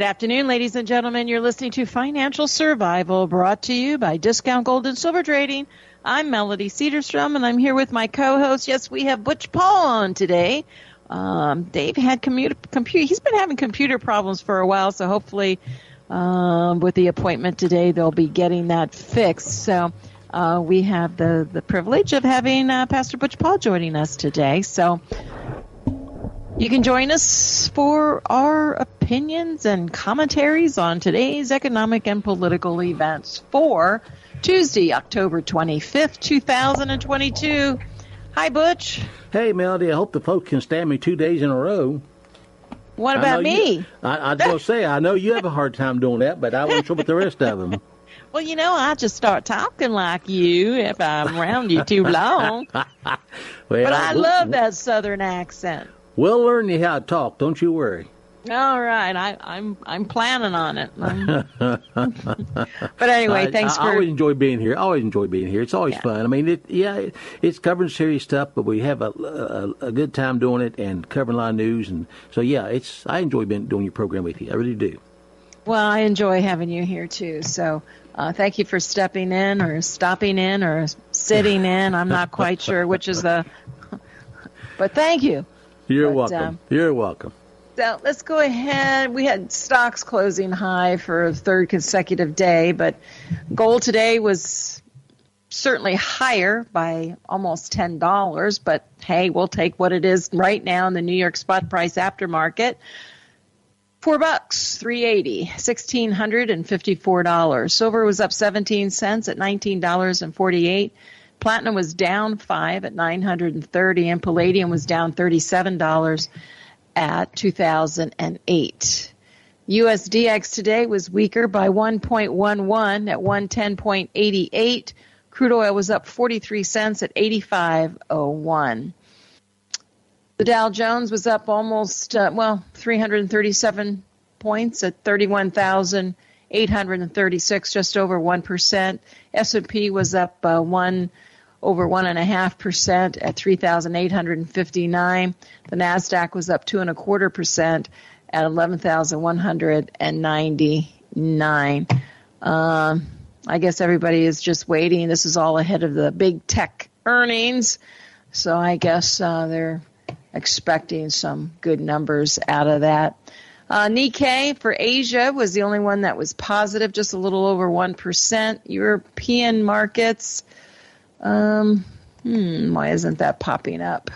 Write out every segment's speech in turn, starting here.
afternoon, ladies and gentlemen. You're listening to Financial Survival, brought to you by Discount Gold and Silver Trading. I'm Melody Cedarstrom, and I'm here with my co-host. Yes, we have Butch Paul on today. Dave had he's been having computer problems for a while, so hopefully with the appointment today, they'll be getting that fixed. So we have the privilege of having Pastor Butch Paul joining us today. So you can join us for our opinions and commentaries on today's economic and political events for Tuesday, October 25th, 2022. Hi, Butch. Hey, Melody. I hope the folks can stand me 2 days in a row. What about me? I was going to say, I know you have a hard time doing that, but I wasn't sure about the rest of them. Well, I just start talking like you if I'm around you too long. But I love that Southern accent. We'll learn you how to talk. Don't you worry. All right, I'm planning on it. But anyway, thanks for. I always enjoy being here. It's always fun. I mean, it's covering serious stuff, but we have a good time doing it and covering a lot of news, and so I enjoy doing your program with you. I really do. Well, I enjoy having you here too. So thank you for stepping in, or stopping in, or sitting in. I'm not quite sure which is the. But thank you. You're welcome. You're welcome. So let's go ahead. We had stocks closing high for a third consecutive day, but gold today was certainly higher by almost $10. But hey, we'll take what it is right now in the New York spot price aftermarket. $4, $3.80, $1,654. Silver was up 17 cents at $19.48. Platinum was down 5 at $930, and palladium was down $37 at 2008. USDX today was weaker by 1.11 at 110.88. Crude oil was up 43 cents at 85.01. The Dow Jones was up almost 337 points at 31,836, just over 1%. S&P was up over 1.5% at 3,859. The Nasdaq was up 2.25% at 11,199. I guess everybody is just waiting. This is all ahead of the big tech earnings, so I guess they're expecting some good numbers out of that. Nikkei for Asia was the only one that was positive, just a little over 1%. European markets. Why isn't that popping up?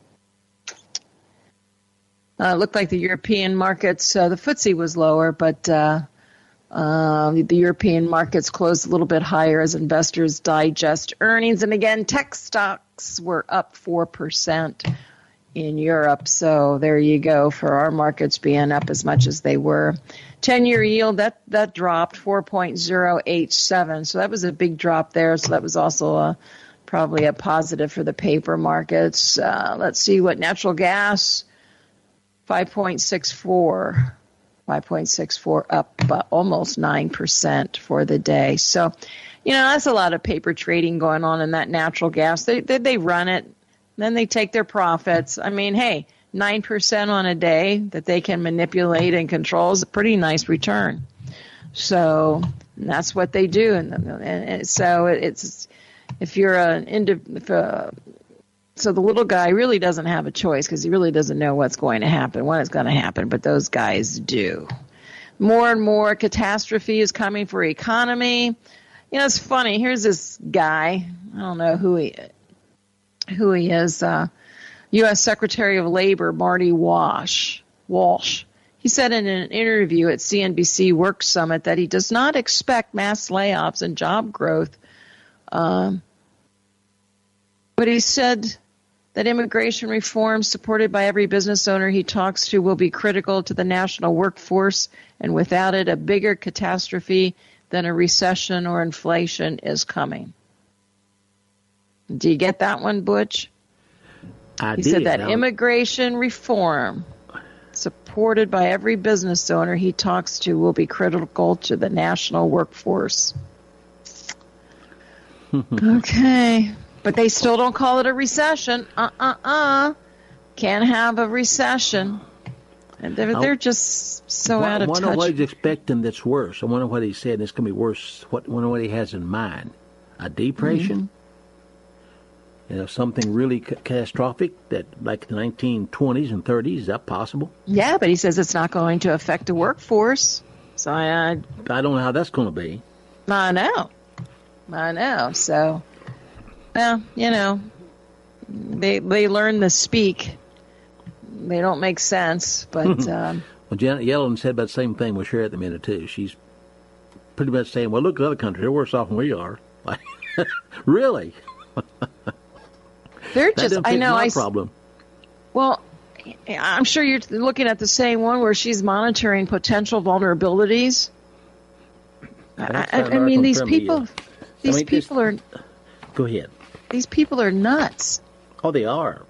It looked like the European markets, the FTSE was lower, but the European markets closed a little bit higher as investors digest earnings. And again, tech stocks were up 4% in Europe. So there you go for our markets being up as much as they were. 10-year yield, that dropped 4.087. So that was a big drop there. So that was also probably a positive for the paper markets. Let's see what natural gas, 5.64. 5.64 up almost 9% for the day. So, that's a lot of paper trading going on in that natural gas. They run it. Then they take their profits. I mean, hey, 9% on a day that they can manipulate and control is a pretty nice return. So that's what they do. And so it's if you're so the little guy really doesn't have a choice because he really doesn't know what's going to happen, when it's going to happen, but those guys do. More and more catastrophe is coming for economy. It's funny. Here's this guy. I don't know who he is, U.S. Secretary of Labor Marty Walsh. He said in an interview at CNBC Work Summit that he does not expect mass layoffs and job growth. But he said that immigration reform supported by every business owner he talks to will be critical to the national workforce, and without it, a bigger catastrophe than a recession or inflation is coming. Do you get that one, Butch? He said that immigration reform supported by every business owner he talks to will be critical to the national workforce. Okay. But they still don't call it a recession. Can't have a recession. And they're just so out of touch. I wonder what he's expecting that's worse. I wonder what he said it's going to be worse. I wonder what he has in mind. A depression? Something really catastrophic that like the 1920s and 30s. Is that possible? Yeah, but he says it's not going to affect the workforce. So I don't know how that's going to be. I know. So, well, they learn to speak. They don't make sense, but... Well, Janet Yellen said about the same thing with Cher at the minute, too. She's pretty much saying, well, look at other countries. They're worse off than we are. Really? They're just... I know. My problem. Well, I'm sure you're looking at the same one where she's monitoring potential vulnerabilities. I mean, these people... These people are... Go ahead. These people are nuts. Oh, they are.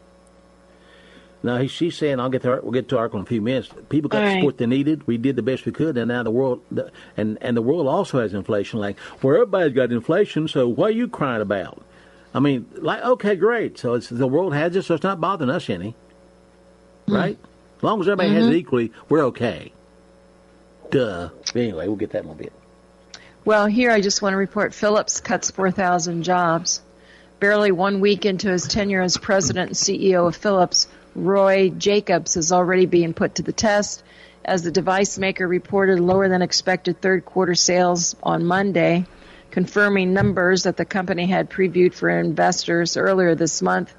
Now, she's saying, we'll get to the article in a few minutes. People got the support they needed. We did the best we could, and now the world, and the world also has inflation. Like, well, everybody's got inflation, so what are you crying about? I mean, like, okay, great. So the world has it, so it's not bothering us any, right? As long as everybody has it equally, we're okay. Duh. Anyway, we'll get that in a bit. Well, here I just want to report Philips cuts 4,000 jobs. Barely 1 week into his tenure as president and CEO of Philips, Roy Jacobs is already being put to the test as the device maker reported lower than expected third quarter sales on Monday, confirming numbers that the company had previewed for investors earlier this month.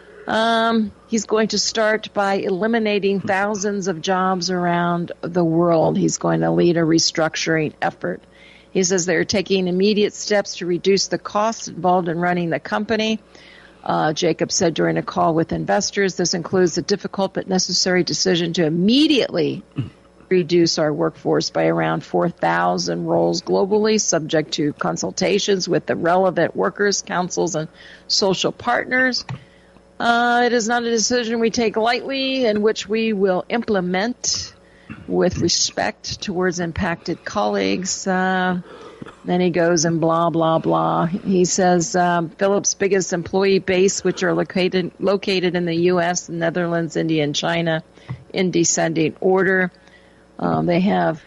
He's going to start by eliminating thousands of jobs around the world. He's going to lead a restructuring effort. He says they're taking immediate steps to reduce the costs involved in running the company. Jacob said during a call with investors, this includes the difficult but necessary decision to immediately reduce our workforce by around 4,000 roles globally, subject to consultations with the relevant workers, councils, and social partners. It is not a decision we take lightly and which we will implement with respect towards impacted colleagues. Then he goes and blah, blah, blah. He says Philips' biggest employee base, which are located in the U.S., Netherlands, India, and China, in descending order. They have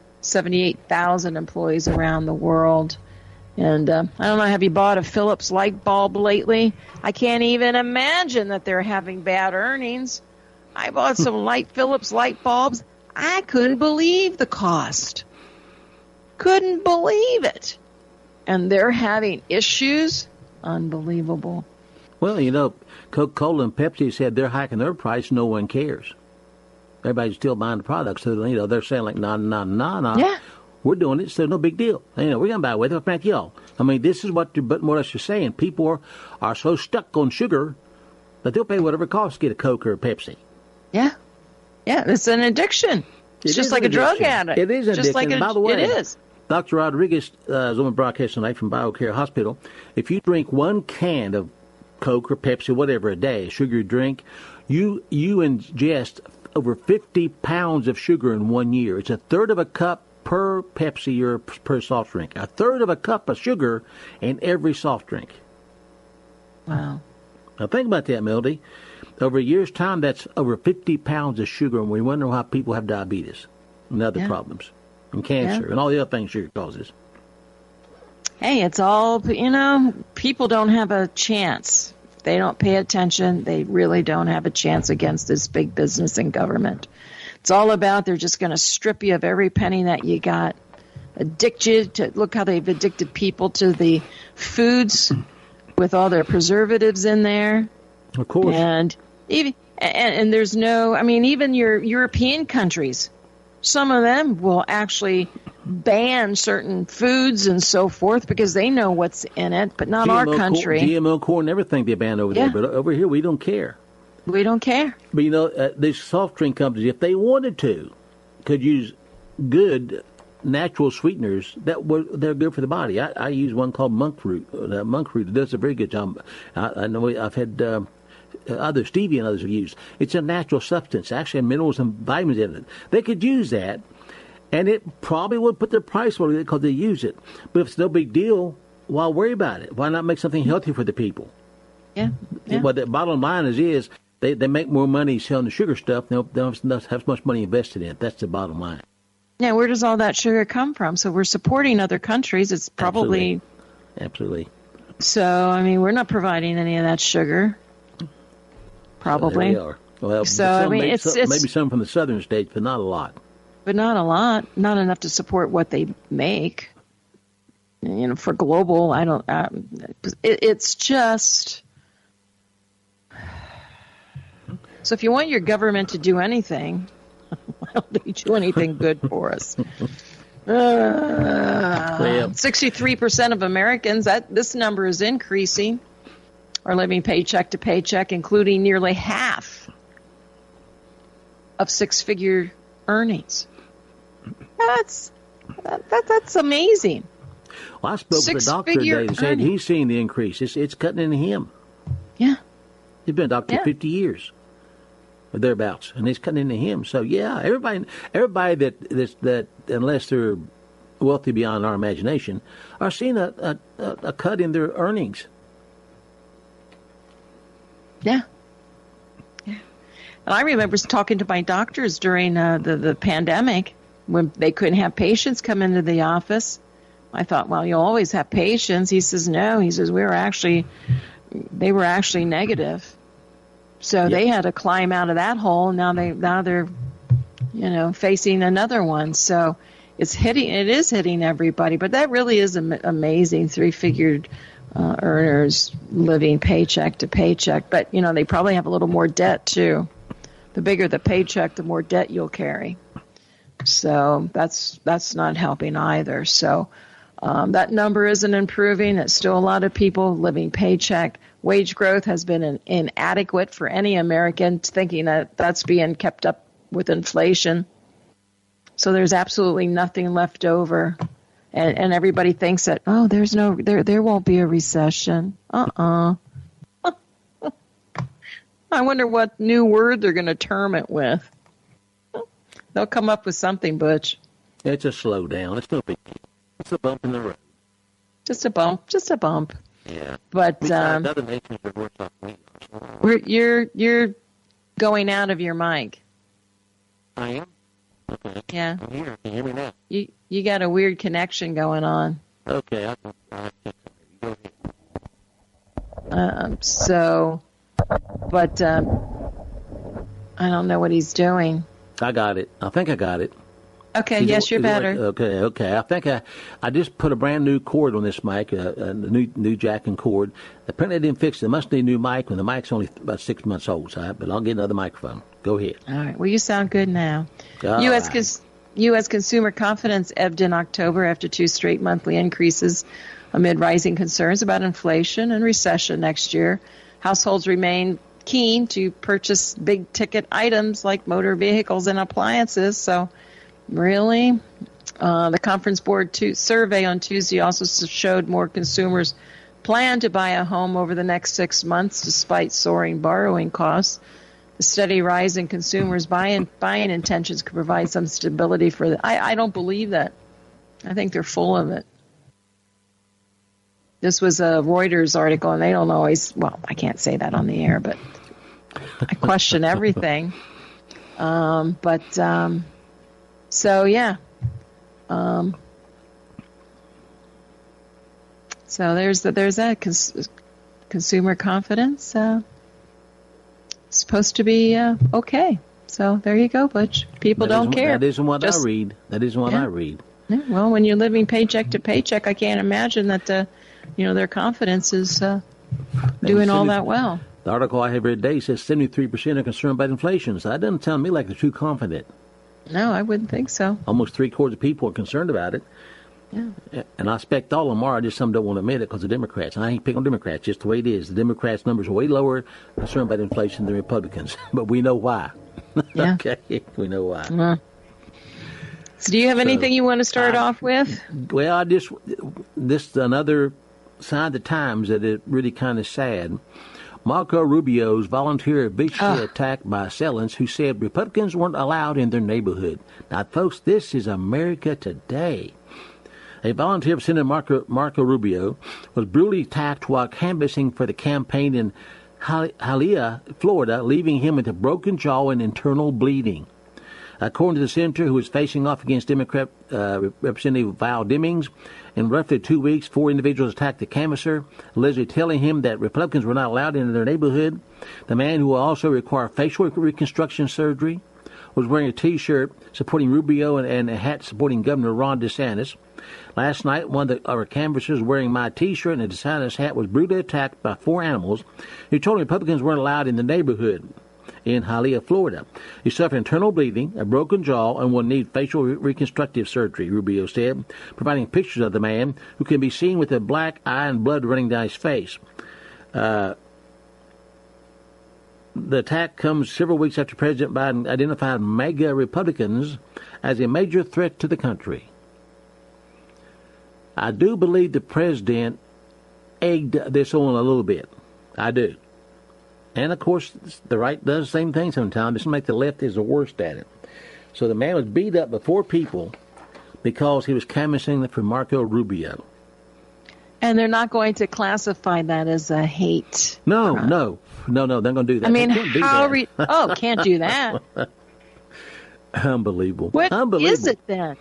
78,000 employees around the world. And I don't know, have you bought a Philips light bulb lately? I can't even imagine that they're having bad earnings. I bought some Philips light bulbs. I couldn't believe the cost. Couldn't believe it. And they're having issues. Unbelievable. Well, Coca-Cola and Pepsi said they're hiking their price. No one cares. Everybody's still buying the products. So, they're saying like, nah. Yeah. We're doing it, so no big deal. We're going to buy it with it. Thank y'all. I mean, this is what more or less you're saying. People are so stuck on sugar that they'll pay whatever it costs to get a Coke or a Pepsi. Yeah. Yeah, it's an addiction. It's just like a drug addict. It is an addiction. Like by the way, it is. Dr. Rodriguez is on the broadcast tonight from BioCare Hospital. If you drink one can of Coke or Pepsi, whatever, a day, a sugary drink, you ingest over 50 pounds of sugar in 1 year. It's a third of a cup per Pepsi or per soft drink. A third of a cup of sugar in every soft drink. Wow. Now think about that, Melody. Over a year's time, that's over 50 pounds of sugar, and we wonder how people have diabetes and other problems, and cancer, and all the other things sugar causes. Hey, it's all, people don't have a chance. If they don't pay attention, they really don't have a chance against this big business and government. It's all about they're just going to strip you of every penny that you got, addict you to, look how they've addicted people to the foods with all their preservatives in there. Of course. And there's no, even your European countries, some of them will actually ban certain foods and so forth because they know what's in it, but not our country. GMO corn, everything they ban over there, but over here we don't care. We don't care. But these soft drink companies, if they wanted to, could use good natural sweeteners they're good for the body. I use one called monk fruit. Monk fruit does a very good job. I know I've had others, stevia and others have used. It's a natural substance, actually, minerals and vitamins in it. They could use that, and it probably would put their price on it because they use it. But if it's no big deal, why worry about it? Why not make something healthy for the people? Yeah. What the bottom line is They make more money selling the sugar stuff. They don't have as much money invested in it. That's the bottom line. Yeah, where does all that sugar come from? So we're supporting other countries. It's probably... Absolutely. So, I mean, we're not providing any of that sugar. Probably. So there we are. Well, so, I mean, it's maybe some from the southern states, but not a lot. But not a lot. Not enough to support what they make. You know, for global, I don't... it's just... So if you want your government to do anything, why don't they do anything good for us? 63% of Americans, this number is increasing, are living paycheck to paycheck, including nearly half of six-figure earnings. That's amazing. Well, I spoke with a doctor today that said he's seeing the increase. It's cutting into him. Yeah. He's been a doctor for 50 years. Or thereabouts, and it's cutting into him. So yeah, everybody that unless they're wealthy beyond our imagination, are seeing a cut in their earnings. Yeah. And I remember talking to my doctors during the pandemic when they couldn't have patients come into the office. I thought, well, you'll always have patients. He says no. He says they were actually negative. So they had to climb out of that hole. Now they're, facing another one. So it is hitting everybody. But that really is amazing. Three-figured earners living paycheck to paycheck. But they probably have a little more debt too. The bigger the paycheck, the more debt you'll carry. So that's not helping either. So that number isn't improving. It's still a lot of people living paycheck. Wage growth has been inadequate for any American, thinking that that's being kept up with inflation. So there's absolutely nothing left over. And everybody thinks that, there won't be a recession. I wonder what new word they're going to term it with. They'll come up with something, Butch. It's a slowdown. It's no big deal. It's a bump in the road. Just a bump. Yeah. But other nations are worse off than we are. You're going out of your mic. I am? Okay. Yeah. I'm here. Can you hear me now? You got a weird connection going on. Okay. I'll have to go ahead. I don't know what he's doing. I got it. I think I got it. Okay, yes, you're better. Okay. I think I just put a brand new cord on this mic, a new jack and cord. Apparently I didn't fix it. I must need a new mic when the mic's only about 6 months old, but I'll get another microphone. Go ahead. All right. Well, you sound good now. U.S. U.S. consumer confidence ebbed in October after 2 straight monthly increases amid rising concerns about inflation and recession next year. Households remain keen to purchase big-ticket items like motor vehicles and appliances, so... Really? The Conference Board survey on Tuesday also showed more consumers plan to buy a home over the next 6 months despite soaring borrowing costs. The steady rise in consumers' buying intentions could provide some stability for I don't believe that. I think they're full of it. This was a Reuters article, and they don't always, well, I can't say that on the air, but I question everything. So, yeah. So there's that consumer confidence. Supposed to be okay. So there you go, Butch. People don't care. That isn't what I read. I read. Yeah, well, when you're living paycheck to paycheck, I can't imagine that their confidence is doing all that well. The article I have read today says 73% are concerned about inflation. So that doesn't sound to me like they're too confident. No, I wouldn't think so. Almost 3/4 of people are concerned about it. Yeah. And I expect all of them are, just some don't want to admit it because of Democrats. And I ain't picking on Democrats, just the way it is. The Democrats' numbers are way lower concerned about inflation than Republicans. But we know why. Yeah. Okay, we know why. So do you have anything you want to start off with? Well, this is another sign of the times that it really kind of sad. Marco Rubio's volunteer viciously attacked by assailants who said Republicans weren't allowed in their neighborhood. Now, folks, this is America today. A volunteer for Senator Marco Rubio was brutally attacked while canvassing for the campaign in Hialeah, Florida, leaving him with a broken jaw and internal bleeding. According to the senator, who is facing off against Democrat Representative Val Demings, in roughly 2 weeks, 4 individuals attacked the canvasser, allegedly telling him that Republicans were not allowed into their neighborhood. The man, who will also require facial reconstruction surgery, was wearing a T-shirt supporting Rubio and a hat supporting Governor Ron DeSantis. Last night, one of our canvassers wearing my T-shirt and a DeSantis hat was brutally attacked by 4 animals who told him Republicans weren't allowed in the neighborhood in Hialeah, Florida. He suffered internal bleeding, a broken jaw, and will need facial reconstructive surgery, Rubio said, providing pictures of the man, who can be seen with a black eye and blood running down his face. The attack comes several weeks after President Biden identified MAGA Republicans as a major threat to the country. I do believe the president egged this on a little bit. I do. And, of course, the right does the same thing sometimes. It's like the left is the worst at it. So the man was beat up before people because he was canvassing for Marco Rubio. And they're not going to classify that as a hate No, crime. no. They're going to do that. I mean, can't do that. Unbelievable. What Unbelievable. is it then?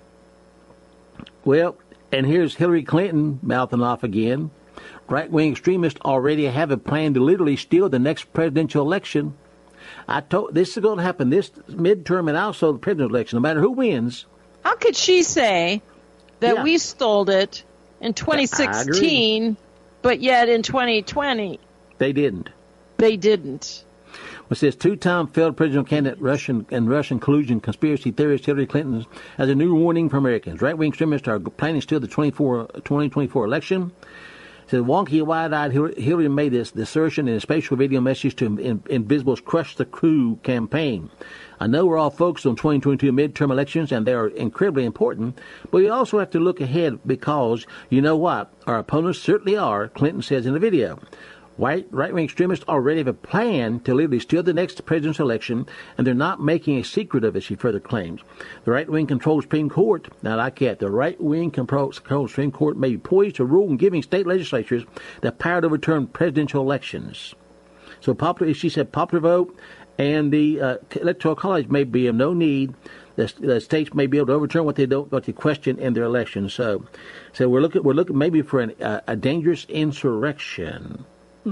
Well, and here's Hillary Clinton mouthing off again. Right-wing extremists already have a plan to literally steal the next presidential election. This is going to happen this midterm and also the presidential election, no matter who wins. How could she say that we stole it in 2016, but yet in 2020 they didn't? They didn't. It says 2-time failed presidential candidate Russian collusion conspiracy theorist Hillary Clinton has a new warning for Americans. Right-wing extremists are planning to steal the 2024 election. Says wonky, wide-eyed Hillary made this assertion in a special video message to Invisible's Crush the Coup campaign. I know we're all focused on 2022 midterm elections, and they are incredibly important, but we also have to look ahead because, you know what, our opponents certainly are, Clinton says in the video. Right-wing extremists already have a plan to literally steal the next presidential election, and they're not making a secret of it, she further claims. The right-wing controlled Supreme Court, now like that, the right-wing controlled Supreme Court may be poised to rule in giving state legislatures the power to overturn presidential elections. So she said popular vote and the Electoral College may be of no need. The states may be able to overturn what they question in their elections. So we're looking maybe for a dangerous insurrection.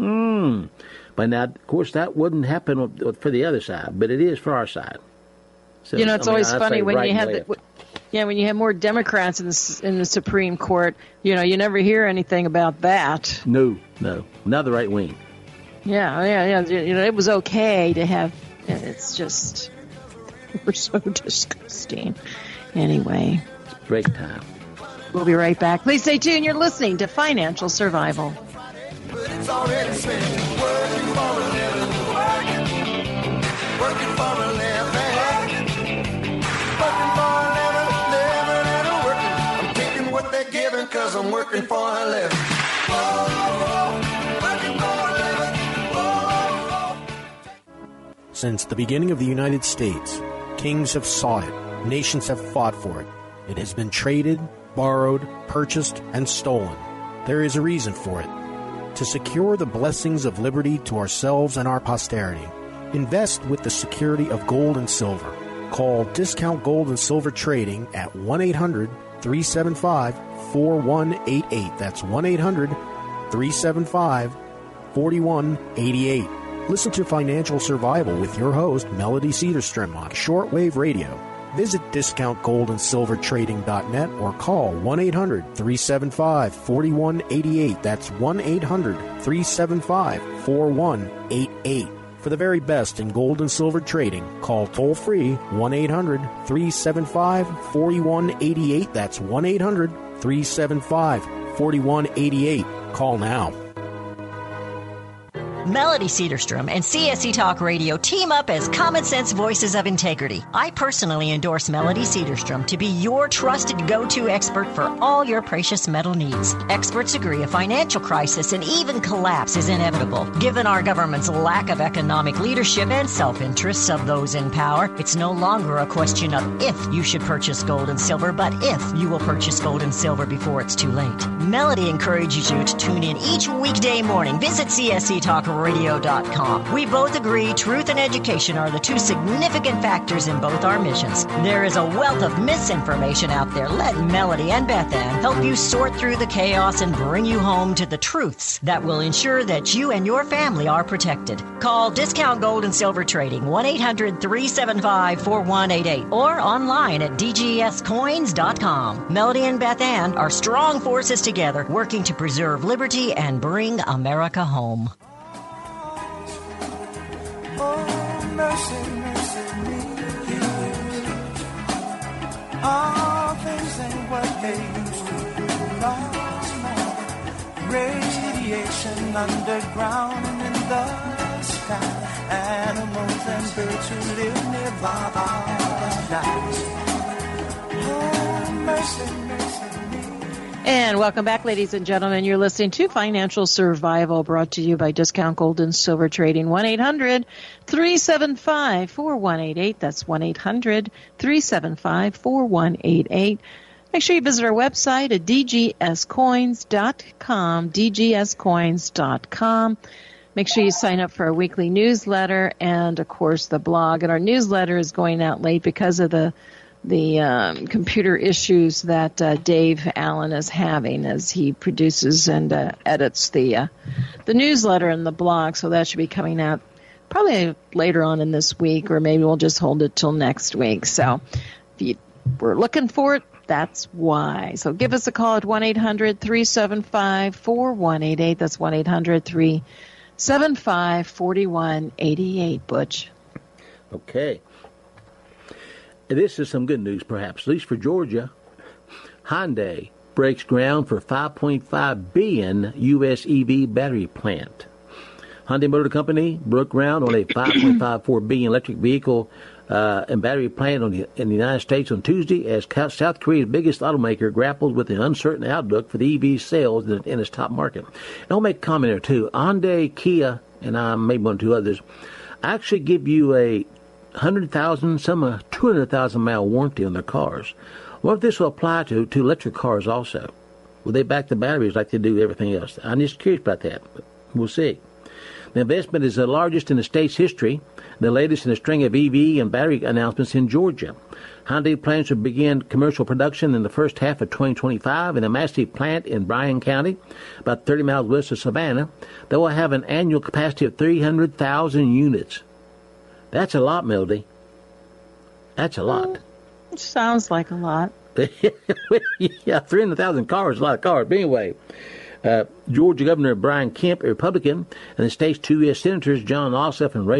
But now, of course, that wouldn't happen for the other side, but it is for our side. So, it's always funny when you have when you have more Democrats in the Supreme Court. You never hear anything about that. No, not the right wing. Yeah. It was okay to have. It's just we're so disgusting. Anyway, break time. We'll be right back. Please stay tuned. You're listening to Financial Survival. But it's already spent working for a living, working for a living, working for a living and working. I'm taking what they're giving 'cause I'm working for a living. Working for a living. Since the beginning of the United States, kings have sought it, nations have fought for it. It has been traded, borrowed, purchased, and stolen. There is a reason for it. To secure the blessings of liberty to ourselves and our posterity, invest with the security of gold and silver. Call Discount Gold and Silver Trading at 1-800-375-4188. That's 1-800-375-4188. Listen to Financial Survival with your host, Melody Cedarstrom, on shortwave radio. Visit discountgoldandsilvertrading.net or call 1-800-375-4188. That's 1-800-375-4188. For the very best in gold and silver trading, call toll-free 1-800-375-4188. That's 1-800-375-4188. Call now. Melody Cedarstrom and CSC Talk Radio team up as common sense voices of integrity. I personally endorse Melody Cedarstrom to be your trusted go-to expert for all your precious metal needs. Experts agree a financial crisis and even collapse is inevitable. Given our government's lack of economic leadership and self-interests of those in power, it's no longer a question of if you should purchase gold and silver, but if you will purchase gold and silver before it's too late. Melody encourages you to tune in each weekday morning. Visit CSC Talk voiceamericatalkradio.com. We both agree truth and education are the two significant factors in both our missions. There is a wealth of misinformation out there. Let Melody and Beth Ann help you sort through the chaos and bring you home to the truths that will ensure that you and your family are protected. Call Discount Gold and Silver Trading 1-800-375-4188 or online at dgscoins.com. Melody and Beth Ann are strong forces together working to preserve liberty and bring America home. Oh, mercy, mercy me. All things ain't what they used to be. No, no. Radiation underground and in the sky. Animals and birds who live nearby are dying. Oh, mercy, mercy. And welcome back, ladies and gentlemen. You're listening to Financial Survival, brought to you by Discount Gold and Silver Trading. 1-800-375-4188. That's 1-800-375-4188. Make sure you visit our website at dgscoins.com, dgscoins.com. Make sure you sign up for our weekly newsletter and, of course, the blog. And our newsletter is going out late because of the computer issues that Dave Allen is having as he produces and edits the newsletter and the blog. So that should be coming out probably later on in this week, or maybe we'll just hold it till next week. So if you were looking for it, that's why. So give us a call at 1-800-375-4188. That's 1-800-375-4188, Butch. Okay. This is some good news, perhaps, at least for Georgia. Hyundai breaks ground for $5.5 billion U.S. EV battery plant. Hyundai Motor Company broke ground on a $5.54 billion electric vehicle and battery plant in the United States on Tuesday as South Korea's biggest automaker grapples with an uncertain outlook for the EV sales in its top market. And I'll make a comment here, too. Hyundai, Kia, and maybe one or two others, actually give you a 100,000, some 200,000 mile warranty on their cars. What if this will apply to electric cars also? Will they back the batteries like they do everything else? I'm just curious about that. We'll see. The investment is the largest in the state's history, the latest in a string of EV and battery announcements in Georgia. Hyundai plans to begin commercial production in the first half of 2025 in a massive plant in Bryan County, about 30 miles west of Savannah, that will have an annual capacity of 300,000 units. That's a lot, Melody. That's a lot. It sounds like a lot. Yeah, 300,000 cars is a lot of cars. But anyway, Georgia Governor Brian Kemp, a Republican, and the state's two U.S. Senators, John Ossoff and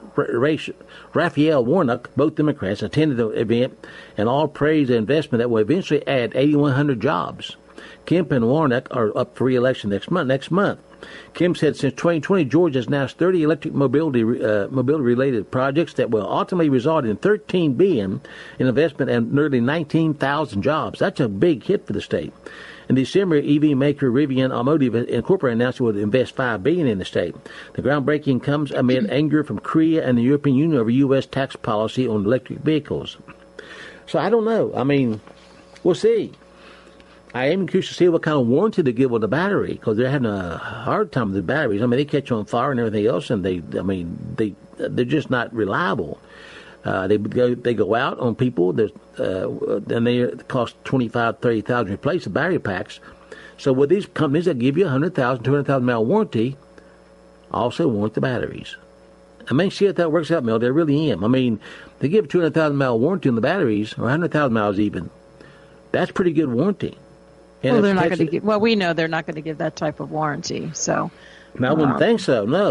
Raphael Warnock, both Democrats, attended the event and all praised the investment that will eventually add 8,100 jobs. Kemp and Warnock are up for re-election next month. Kim said since 2020, Georgia has announced 30 electric mobility-related projects that will ultimately result in $13 billion in investment and nearly 19,000 jobs. That's a big hit for the state. In December, EV maker Rivian Automotive Incorporated announced it would invest $5 billion in the state. The groundbreaking comes amid anger from Korea and the European Union over U.S. tax policy on electric vehicles. So I don't know. I mean, we'll see. I am curious to see what kind of warranty they give on the battery, because they're having a hard time with the batteries. I mean, they catch on fire and everything else, and they're just not reliable. They go out on people, and they cost $25,000, $30,000 to replace the battery packs. So with these companies that give you 100,000, 200,000 mile warranty, also warrant the batteries. I mean, see if that works out, Mel. They really am. I mean, they give 200,000 mile warranty on the batteries, or 100,000 miles even. That's pretty good warranty. And well, they're not going to give. Well, we know they're not going to give that type of warranty. So, I wouldn't think so. No.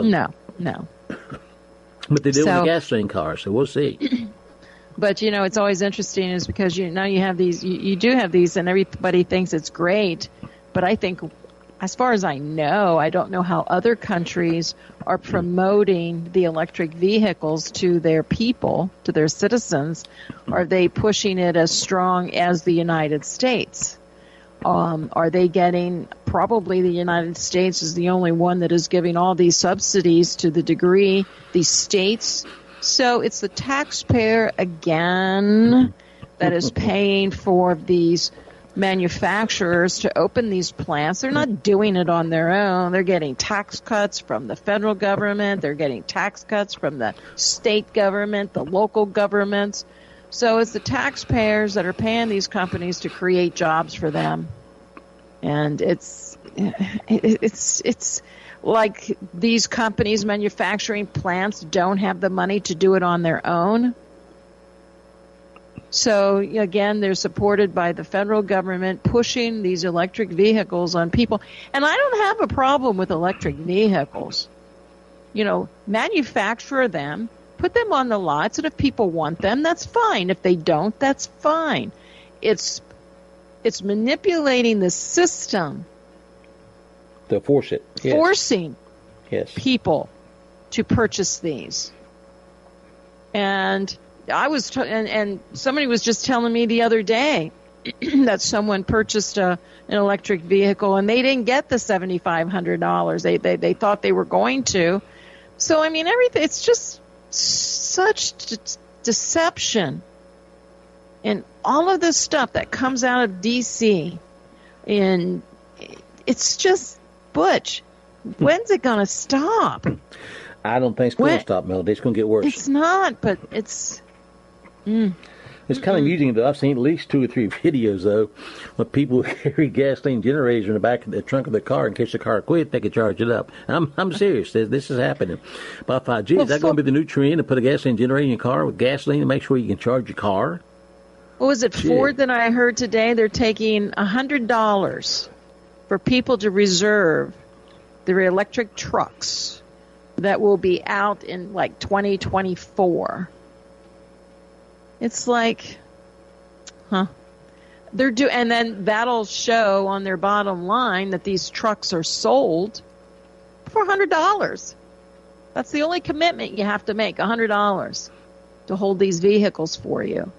But they do with the gasoline cars, so we'll see. But it's always interesting, is because now you have these. You do have these, and everybody thinks it's great. But I think, as far as I know, I don't know how other countries are promoting the electric vehicles to their people, to their citizens. Are they pushing it as strong as the United States? Are they getting, probably the United States is the only one that is giving all these subsidies to the degree, these states. So it's the taxpayer again that is paying for these manufacturers to open these plants. They're not doing it on their own. They're getting tax cuts from the federal government. They're getting tax cuts from the state government, the local governments. So it's the taxpayers that are paying these companies to create jobs for them. And it's like these companies, manufacturing plants, don't have the money to do it on their own. So, again, they're supported by the federal government pushing these electric vehicles on people. And I don't have a problem with electric vehicles. Manufacture them, put them on the lots, and if people want them, that's fine. If they don't, that's fine. It's manipulating the system. To force it. Yes. Forcing people to purchase these. And and somebody was just telling me the other day that someone purchased an electric vehicle and they didn't get the $7,500. They thought they were going to. So everything, it's just such deception, and all of this stuff that comes out of DC, and it's just Butch. When's it going to stop? I don't think it's going to stop, Melody. It's going to get worse. It's not, but it's. It's kind of amusing, though. I've seen at least 2 or 3 videos, though, where people carry gasoline generators in the back of the trunk of the car in case the car quit, they can charge it up. I'm serious. This is happening. But I thought, gee, is that going to be the new trend to put a gasoline generator in your car with gasoline to make sure you can charge your car? What was it, Ford, that I heard today? They're taking $100 for people to reserve their electric trucks that will be out in, 2024. It's like, and then that'll show on their bottom line that these trucks are sold for $100. That's the only commitment you have to make, $100 to hold these vehicles for you.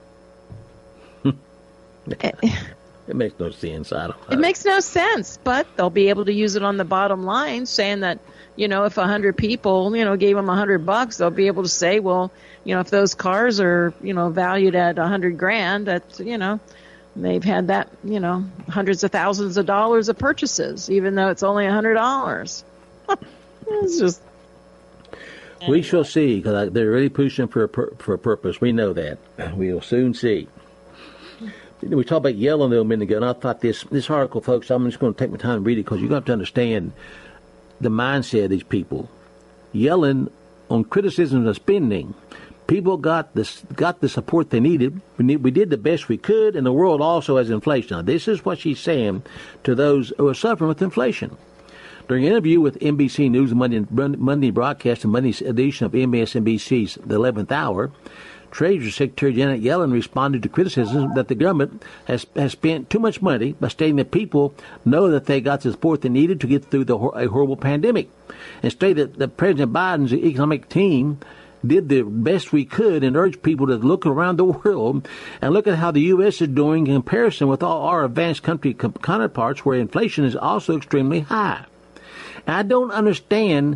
It makes no sense. It makes no sense, but they'll be able to use it on the bottom line, saying that, if 100 people, gave them $100, they'll be able to say, well, if those cars are, valued at $100,000, that's, they've had that, hundreds of thousands of dollars of purchases, even though it's only $100. It's just. We shall see, because they're really pushing for a purpose. We know that. We'll soon see. We talked about Yellen a minute ago, and I thought this article, folks, I'm just going to take my time to read it because you're going to have to understand the mindset of these people. Yellen, on criticism of spending, people got the support they needed. We did the best we could, and the world also has inflation. Now, this is what she's saying to those who are suffering with inflation. During an interview with NBC News Monday broadcast and Monday's edition of MSNBC's The 11th Hour, Treasury Secretary Janet Yellen responded to criticism that the government has spent too much money by stating that people know that they got the support they needed to get through a horrible pandemic, and stated that President Biden's economic team did the best we could and urged people to look around the world and look at how the U.S. is doing in comparison with all our advanced country counterparts where inflation is also extremely high. And I don't understand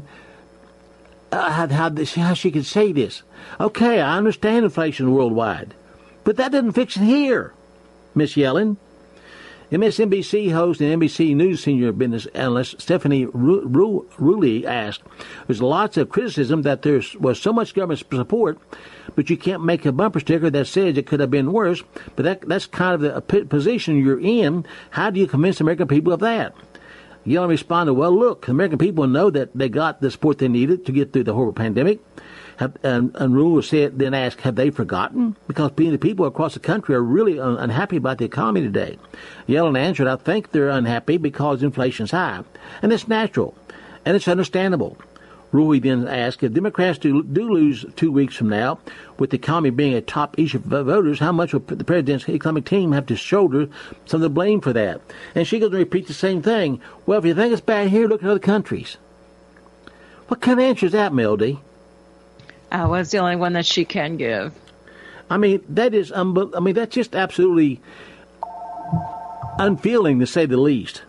how she could say this. Okay, I understand inflation worldwide, but that doesn't fix it here, Miss Yellen. MSNBC host and NBC News senior business analyst Stephanie Rulli asked, there's lots of criticism that there was so much government support, but you can't make a bumper sticker that says it could have been worse, but that's kind of the position you're in. How do you convince the American people of that? Yellen responded, well, look, the American people know that they got the support they needed to get through the horrible pandemic. And Rule then asked, have they forgotten? Because the people across the country are really unhappy about the economy today. Yellen answered, I think they're unhappy because inflation's high. And it's natural. And it's understandable. Rule then asked, if Democrats do lose 2 weeks from now, with the economy being a top issue for voters, how much will the president's economic team have to shoulder some of the blame for that? And she goes to repeat the same thing. Well, if you think it's bad here, look at other countries. What kind of answer is that, Melody? Well, it's the only one that she can give. I mean, that's just absolutely unfeeling, to say the least.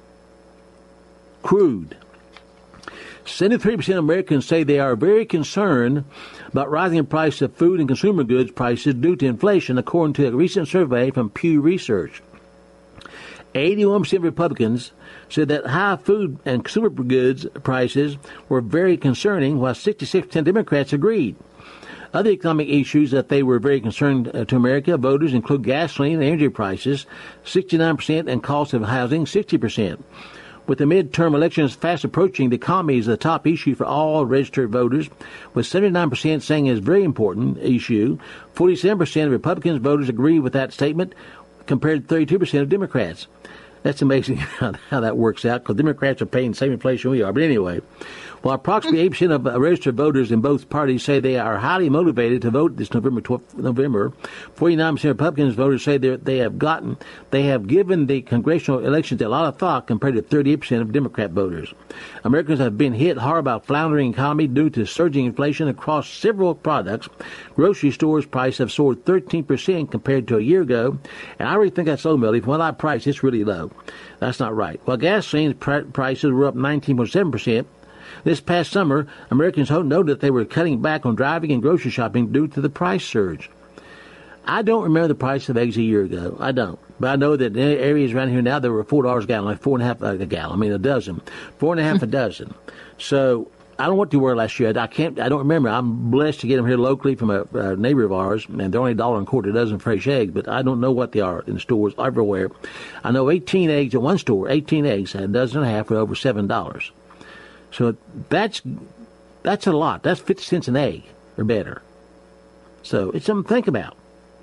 Crude. 73% of Americans say they are very concerned about rising prices of food and consumer goods prices due to inflation, according to a recent survey from Pew Research. 81% of Republicans said that high food and consumer goods prices were very concerning, while 66% of Democrats agreed. Other economic issues that they were very concerned to America voters include gasoline and energy prices, 69%, and cost of housing, 60%. With the midterm elections fast approaching, the economy is the top issue for all registered voters, with 79% saying it's a very important issue. 47% of Republicans voters agree with that statement, compared to 32% of Democrats. That's amazing how that works out, because Democrats are paying the same inflation we are. But anyway, while approximately 8% of registered voters in both parties say they are highly motivated to vote this November, 49% of Republicans voters say they have given the congressional elections a lot of thought, compared to 38% of Democrat voters. Americans have been hit hard by a floundering economy due to surging inflation across several products. Grocery stores' prices have soared 13% compared to a year ago, and I really think that's low, Melody. From what I price, it's really low. That's not right. While gasoline prices were up 19.7%, this past summer, Americans noted that they were cutting back on driving and grocery shopping due to the price surge. I don't remember the price of eggs a year ago. I don't. But I know that in areas around here now, they were $4 a gallon, like $4.50 a gallon. I mean, a dozen. $4.50 a dozen. So I don't know what they were last year. I don't remember. I'm blessed to get them here locally from a neighbor of ours, and they're only $1.25 a dozen fresh eggs, but I don't know what they are in stores everywhere. I know 18 eggs at one store, 18 eggs, a dozen and a half for over $7. So that's a lot. That's 50 cents an egg or better. So it's something to think about.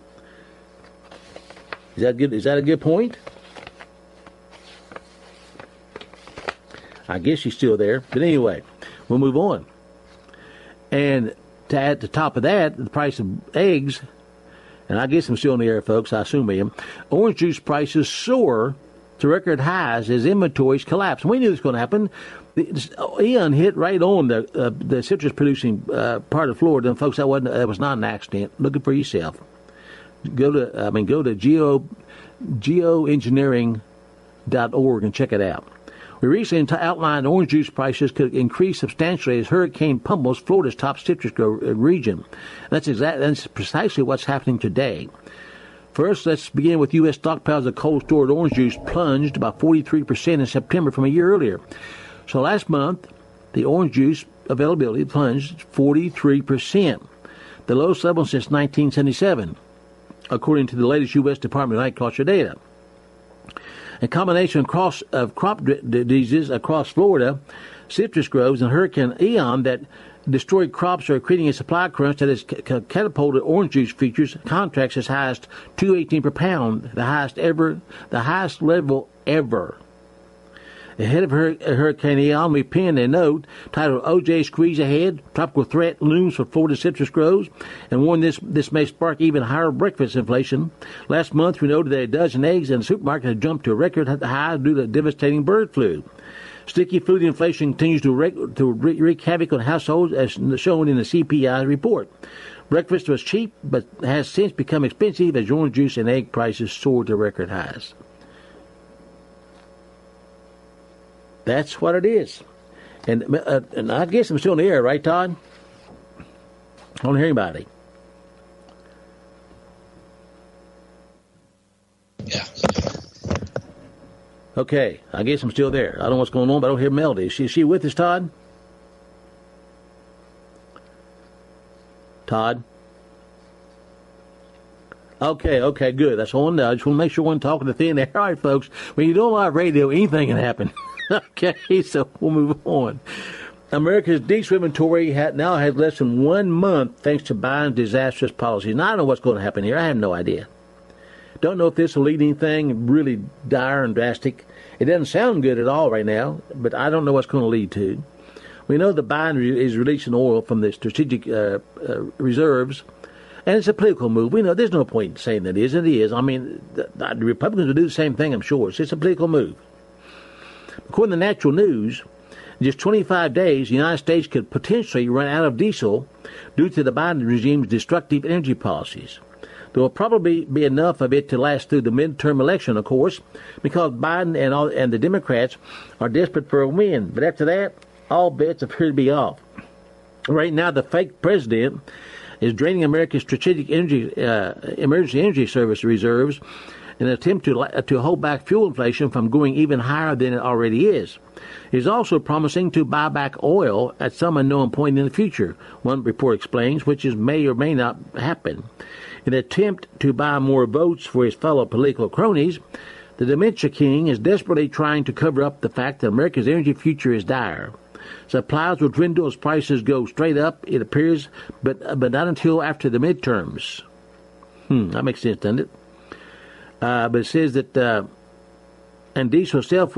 Is that good? Is that a good point? I guess she's still there. But anyway, we'll move on. And to add to the top of that, the price of eggs, and I guess I'm still in the air, folks. I assume I am. Orange juice prices soar to record highs as inventories collapse. We knew this was going to happen. Ian hit right on the citrus producing part of Florida, and folks, that was not an accident. Look it for yourself. Go to geoengineering.org and check it out. We recently outlined orange juice prices could increase substantially as Hurricane pummels Florida's top citrus region. That's precisely what's happening today. First, let's begin with U.S. stockpiles of cold-stored orange juice plunged by 43% in September from a year earlier. So last month, the orange juice availability plunged 43%, the lowest level since 1977, according to the latest U.S. Department of Agriculture data. A combination of crop diseases across Florida, citrus groves, and Hurricane Ian that destroyed crops are creating a supply crunch that has catapulted orange juice futures contracts as high as $2.18 per pound, the highest level ever. Ahead of Hurricane Ian, we penned a note titled "OJ Squeeze Ahead, Tropical Threat Looms for Florida Citrus Groves," and warned this may spark even higher breakfast inflation. Last month, we noted that a dozen eggs in the supermarket had jumped to a record high due to devastating bird flu. Sticky food inflation continues to wreak havoc on households, as shown in the CPI report. Breakfast was cheap, but has since become expensive as orange juice and egg prices soared to record highs. That's what it is. And I guess I'm still in the air, right, Todd? I don't hear anybody. Yeah. Okay, I guess I'm still there. I don't know what's going on, but I don't hear Melody. Is she with us, Todd? Todd? Okay, good. That's all I know. I just want to make sure we're talking to thin air. All right, folks, when you do live radio, anything can happen. Okay, so we'll move on. America's diesel inventory now has less than 1 month thanks to Biden's disastrous policies. Now, I don't know what's going to happen here. I have no idea. Don't know if this will lead anything really dire and drastic. It doesn't sound good at all right now, but I don't know what's going to lead to. We know that Biden is releasing oil from the strategic reserves, and it's a political move. We know there's no point in saying that it is, and it is. I mean, the Republicans will do the same thing, I'm sure. It's a political move. According to Natural News, in just 25 days, the United States could potentially run out of diesel due to the Biden regime's destructive energy policies. There will probably be enough of it to last through the midterm election, of course, because Biden and the Democrats are desperate for a win. But after that, all bets appear to be off. Right now, the fake president is draining America's strategic emergency energy service reserves in an attempt to hold back fuel inflation from going even higher than it already is. He's also promising to buy back oil at some unknown point in the future, one report explains, which may or may not happen. In an attempt to buy more votes for his fellow political cronies, the Dementia King is desperately trying to cover up the fact that America's energy future is dire. Supplies will dwindle as prices go straight up, it appears, but not until after the midterms. That makes sense, doesn't it? But it says that and diesel itself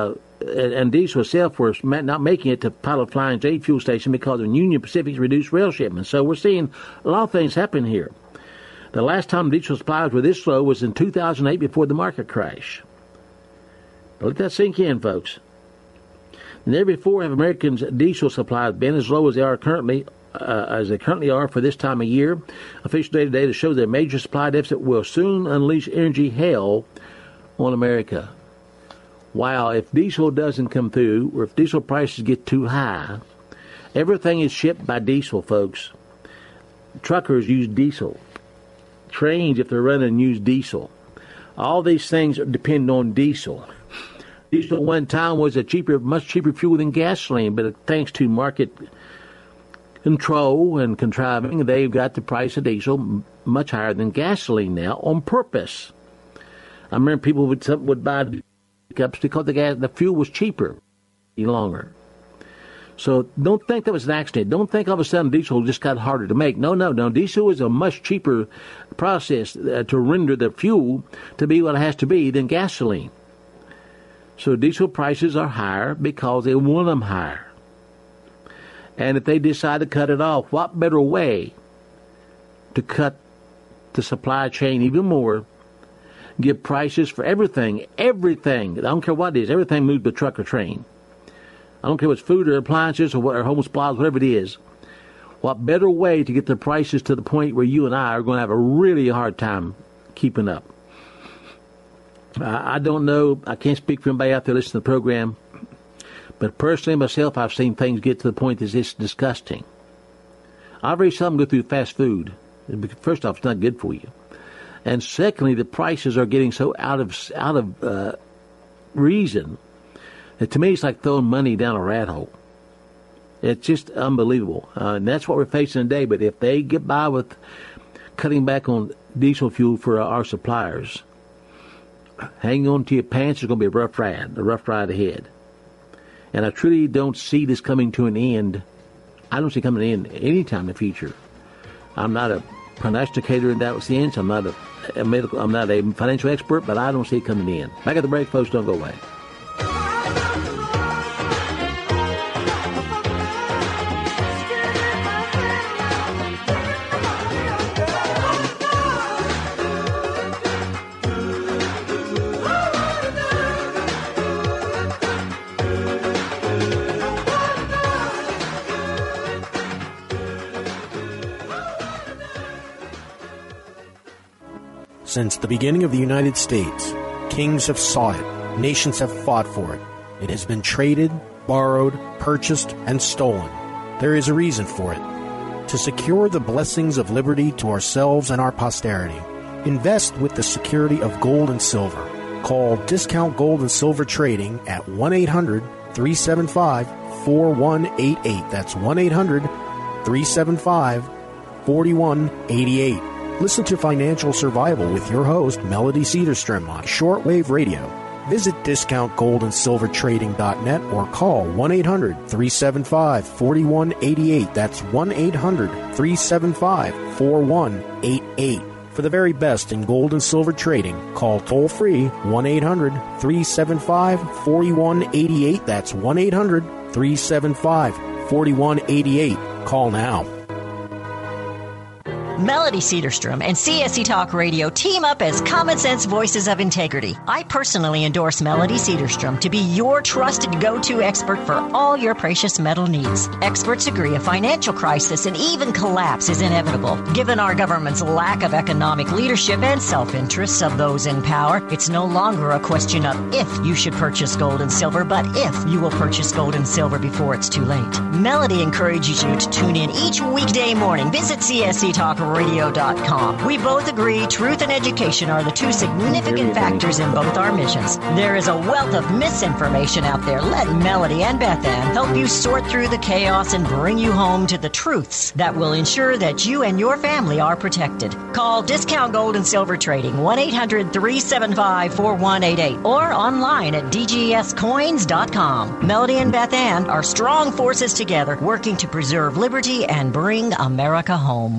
was not making it to Pilot Flying's 8 fuel station because of Union Pacific's reduced rail shipments. So we're seeing a lot of things happen here. The last time diesel supplies were this low was in 2008 before the market crash. Let that sink in, folks. Never before have Americans' diesel supplies been as low as they currently are for this time of year. Official data shows that a major supply deficit will soon unleash energy hell on America. Wow, if diesel doesn't come through, or if diesel prices get too high, everything is shipped by diesel, folks. Truckers use diesel. Trains, if they're running, use diesel. All these things depend on diesel. Diesel at one time was much cheaper fuel than gasoline, but thanks to market control and contriving, they've got the price of diesel much higher than gasoline now on purpose. I remember people would buy pickups because the fuel was cheaper longer. So don't think that was an accident. Don't think all of a sudden diesel just got harder to make. No. Diesel is a much cheaper process to render the fuel to be what it has to be than gasoline. So diesel prices are higher because they want them higher. And if they decide to cut it off, what better way to cut the supply chain even more? Give prices for everything. I don't care what it is. Everything moves by truck or train. I don't care if it's food or appliances or home supplies, whatever it is. What better way to get the prices to the point where you and I are going to have a really hard time keeping up? I don't know. I can't speak for anybody out there listening to the program. But personally, myself, I've seen things get to the point that it's disgusting. I very seldom go through fast food. First off, it's not good for you. And secondly, the prices are getting so out of reason that to me it's like throwing money down a rat hole. It's just unbelievable. And that's what we're facing today. But if they get by with cutting back on diesel fuel for our suppliers, hang on to your pants. It's going to be a rough ride ahead. And I truly don't see this coming to an end. I don't see it coming to an end anytime in the future. I'm not a prognosticator in that sense. I'm not a financial expert, but I don't see it coming to an end. Back at the break, folks, don't go away. Since the beginning of the United States, kings have sought it, nations have fought for it. It has been traded, borrowed, purchased, and stolen. There is a reason for it. To secure the blessings of liberty to ourselves and our posterity, invest with the security of gold and silver. Call Discount Gold and Silver Trading at 1-800-375-4188. That's 1-800-375-4188. Listen to Financial Survival with your host, Melody Cedarstrom, on shortwave radio. Visit discountgoldandsilvertrading.net or call 1-800-375-4188. That's 1-800-375-4188. For the very best in gold and silver trading, call toll-free 1-800-375-4188. That's 1-800-375-4188. Call now. Melody Cedarstrom and CSC Talk Radio team up as Common Sense Voices of Integrity. I personally endorse Melody Cedarstrom to be your trusted go-to expert for all your precious metal needs. Experts agree a financial crisis and even collapse is inevitable. Given our government's lack of economic leadership and self-interests of those in power, it's no longer a question of if you should purchase gold and silver, but if you will purchase gold and silver before it's too late. Melody encourages you to tune in each weekday morning. Visit CSC Talk CSCTalkRadio.com. We both agree truth and education are the two significant factors in both our missions. There is a wealth of misinformation out there. Let Melody and Beth Ann help you sort through the chaos and bring you home to the truths that will ensure that you and your family are protected. Call Discount Gold and Silver Trading 1-800-375-4188 or online at dgscoins.com. Melody and Beth Ann are strong forces together working to preserve liberty and bring America home.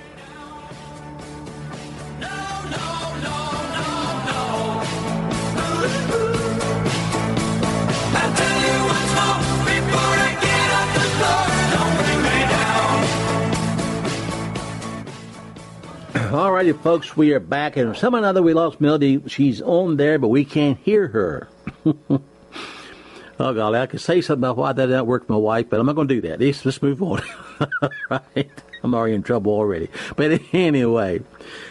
All righty, folks, we are back, and somehow or another we lost Melody. She's on there, but we can't hear her. Oh, golly, I could say something about why that didn't work for my wife, but I'm not going to do that. Let's move on. Right? I'm already in trouble already. But anyway,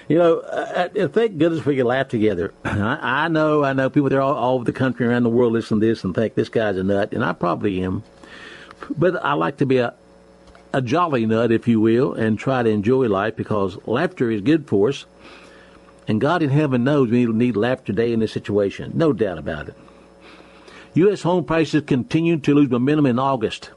thank goodness we can laugh together. I know people there all over the country, around the world, listen to this and think this guy's a nut, and I probably am. But I like to be a jolly nut, if you will, and try to enjoy life because laughter is good for us. And God in heaven knows we need laughter today in this situation. No doubt about it. U.S. home prices continued to lose momentum in August.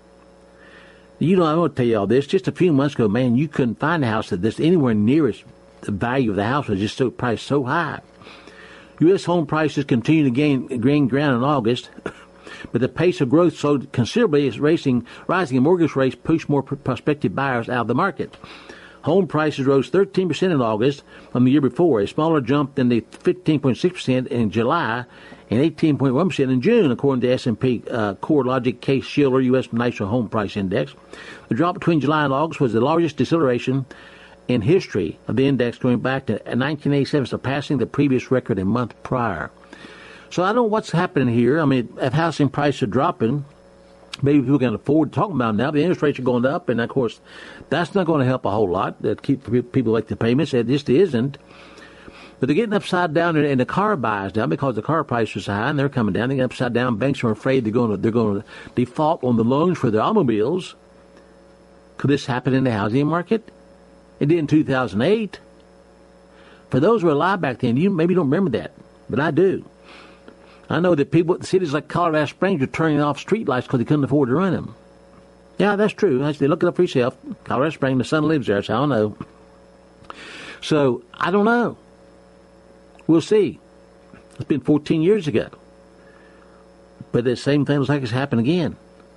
I want to tell you all this. Just a few months ago, man, you couldn't find a house that's anywhere near the value of the house was just priced so high. U.S. home prices continue to gain ground in August, but the pace of growth slowed considerably as rising mortgage rates pushed more prospective buyers out of the market. Home prices rose 13% in August from the year before, a smaller jump than the 15.6% in July and 18.1% in June, according to S&P CoreLogic Case-Shiller U.S. National Home Price Index. The drop between July and August was the largest deceleration in history of the index going back to 1987, surpassing the previous record a month prior. So I don't know what's happening here. I mean, if housing prices are dropping, maybe people can afford to talk about them now. The interest rates are going up, and of course, that's not going to help a whole lot. That keep people like the payments. It just isn't. But they're getting upside down, and the car buys down because the car prices are high, and they're coming down. They're getting upside down. Banks are afraid they're going to default on the loans for their automobiles. Could this happen in the housing market? It did in 2008. For those who were alive back then, you maybe don't remember that, but I do. I know that cities like Colorado Springs are turning off street lights because they couldn't afford to run them. Yeah, that's true. Actually, look it up for yourself. Colorado Springs, my son lives there, so I don't know. So, I don't know. We'll see. It's been 14 years ago. But the same thing looks like it's happened again.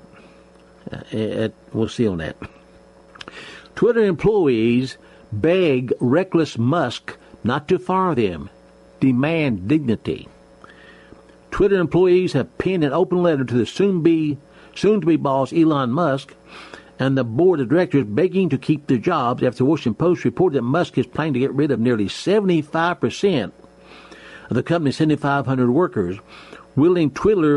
We'll see on that. Twitter employees beg reckless Musk not to fire them. Demand dignity. Twitter employees have penned an open letter to the soon-to-be boss Elon Musk and the board of directors begging to keep their jobs after the Washington Post reported that Musk is planning to get rid of nearly 75% of the company's 7,500 workers, whittling Twitter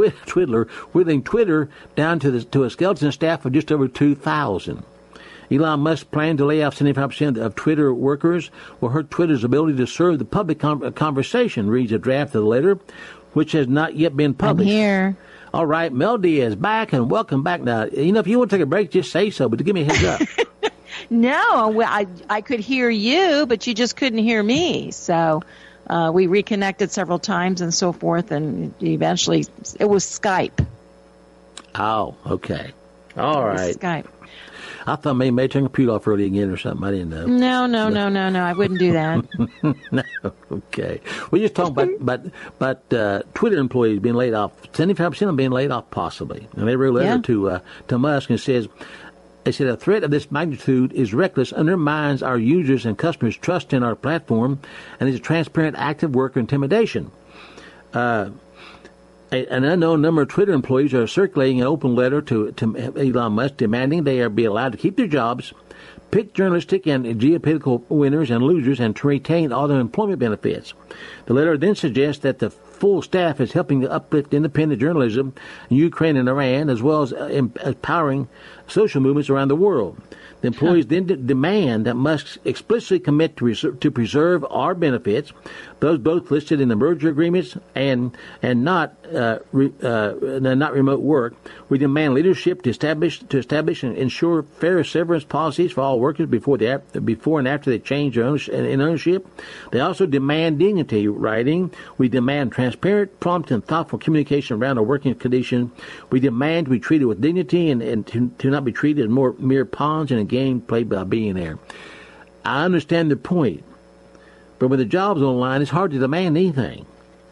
down to a skeleton staff of just over 2,000. Elon Musk's plan to lay off 75% of Twitter workers will hurt Twitter's ability to serve the public conversation, reads a draft of the letter, which has not yet been published. I'm here. All right, Melody is back, and welcome back. Now, if you want to take a break, just say so, but give me a heads up. No, I could hear you, but you just couldn't hear me. So we reconnected several times and so forth, and eventually it was Skype. Oh, okay. All right. Skype. I thought maybe turn the computer off early again or something. I didn't know. No. I wouldn't do that. No. Okay. We're just talking about Twitter employees being laid off. 75% of them being laid off, possibly. And they wrote a letter to Musk and says, they said, a threat of this magnitude is reckless, undermines our users' and customers' trust in our platform, and is a transparent act of worker intimidation. An unknown number of Twitter employees are circulating an open letter to Elon Musk demanding they be allowed to keep their jobs, pick journalistic and geopolitical winners and losers, and to retain all their employment benefits. The letter then suggests that the full staff is helping to uplift independent journalism in Ukraine and Iran, as well as empowering social movements around the world. The employees then demand that Musk explicitly commit to preserve our benefits, those both listed in the merger agreements and not remote work. We demand leadership to establish and ensure fair severance policies for all workers before and after they change in ownership. They also demand dignity writing. We demand transparent, prompt, and thoughtful communication around our working conditions. We demand to be treated with dignity and to not be treated as mere pawns in a game played by a billionaire. I understand the point, but when the job's on the line, it's hard to demand anything.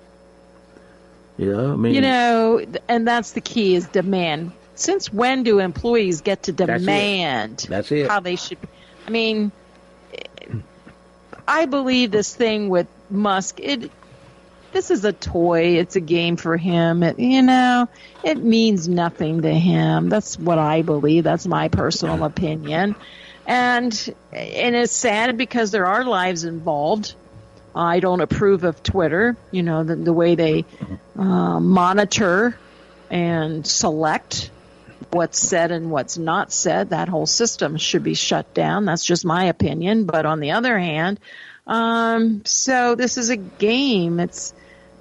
And that's the key, is demand. Since when do employees get to demand That's it. How they should? I mean, I believe this thing with Musk, this is a toy. It's a game for him. It means nothing to him. That's what I believe. That's my personal opinion. And it's sad because there are lives involved. I don't approve of Twitter, the way they monitor and select what's said and what's not said. That whole system should be shut down. That's just my opinion. But on the other hand, so this is a game. It's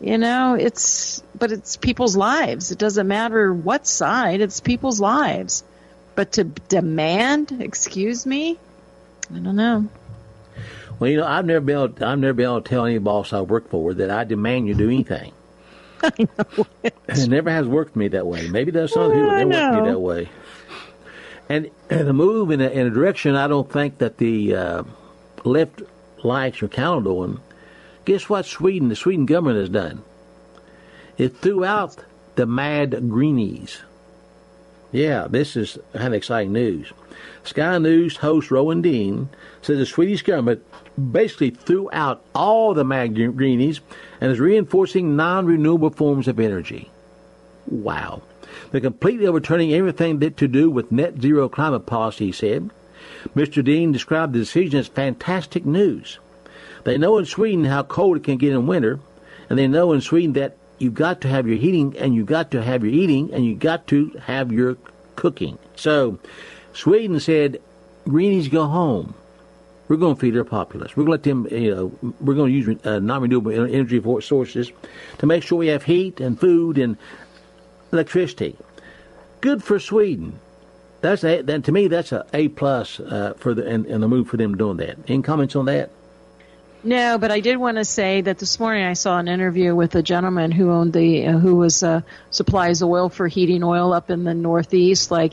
people's lives. It doesn't matter what side, it's people's lives. But to demand, excuse me, I don't know. Well, I've never been able to tell any boss I work for that I demand you do anything. I know it never has worked for me that way. Maybe there's some people that work for me that way. And the move in a direction I don't think that the left likes or counted on. Guess what the Sweden government has done? It threw out the mad greenies. Yeah, this is kind of exciting news. Sky News host Rowan Dean says the Swedish government basically threw out all the mad greenies and is reinforcing non-renewable forms of energy. Wow. They're completely overturning everything to do with net zero climate policy, he said. Mr. Dean described the decision as fantastic news. They know in Sweden how cold it can get in winter, and they know in Sweden that you've got to have your heating, and you've got to have your eating, and you've got to have your cooking. So Sweden said, greenies, go home. We're going to feed our populace. We're going to let them, we're going to use non-renewable energy sources to make sure we have heat and food and electricity. Good for Sweden. To me, that's a A+ for the move for them doing that. Any comments on that? No, but I did want to say that this morning I saw an interview with a gentleman who owned supplies oil for heating oil up in the Northeast, like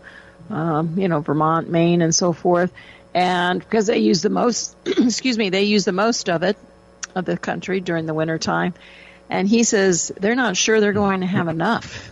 Vermont, Maine, and so forth, and because they use the most, they use the most of it of the country during the winter time, and he says they're not sure they're going to have enough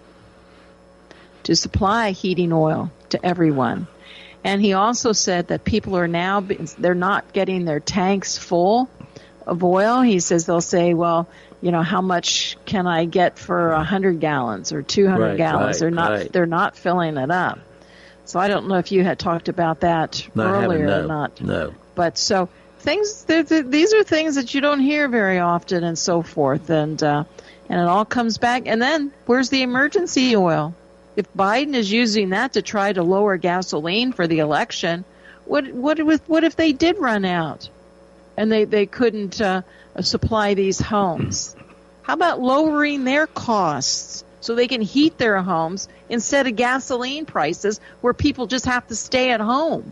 to supply heating oil to everyone. And he also said that people are now, they're not getting their tanks full of oil. He says they'll say, well, how much can I get for 100 gallons or 200 gallons? They're not filling it up. So I don't know if you had talked about that earlier or not. No. But so these are things that you don't hear very often and so forth. And it all comes back. And then where's the emergency oil? If Biden is using that to try to lower gasoline for the election, what if they did run out and they couldn't supply these homes? How about lowering their costs so they can heat their homes instead of gasoline prices where people just have to stay at home?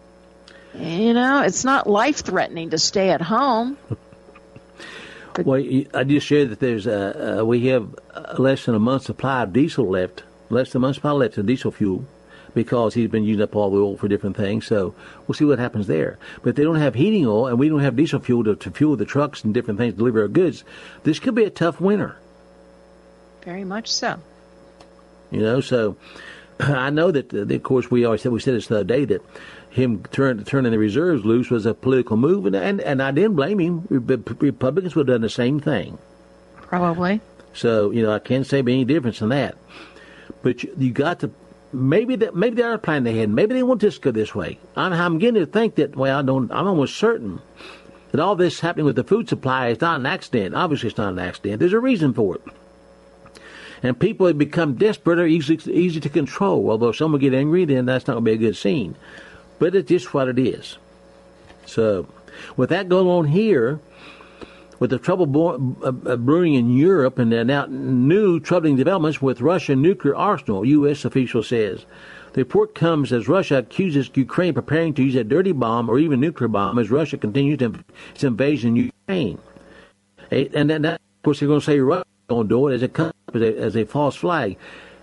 It's not life-threatening to stay at home. Well, I just shared that there's we have less than a month's supply of diesel left. Less than a month's supply left of diesel fuel because he's been using up all the oil for different things. So we'll see what happens there. But if they don't have heating oil and we don't have diesel fuel to fuel the trucks and different things to deliver our goods, this could be a tough winter. Very much so. So I know that, of course, we said this the other day, that him turning the reserves loose was a political move, and I didn't blame him. Republicans would have done the same thing. Probably. So, I can't say any difference in that. But you got to, maybe they are planning ahead. Maybe they want this to go this way. I'm beginning to think that, I'm almost certain that all this happening with the food supply is not an accident. Obviously, it's not an accident. There's a reason for it. And people have become desperate or easy to control. Although if someone get angry, then that's not going to be a good scene. But it's just what it is. So, with that going on here, with the trouble brewing in Europe and now new troubling developments with Russian nuclear arsenal, U.S. official says. The report comes as Russia accuses Ukraine of preparing to use a dirty bomb or even nuclear bomb as Russia continues its invasion of Ukraine. And then, of course, they're going to say Russia is going to do it as a false flag.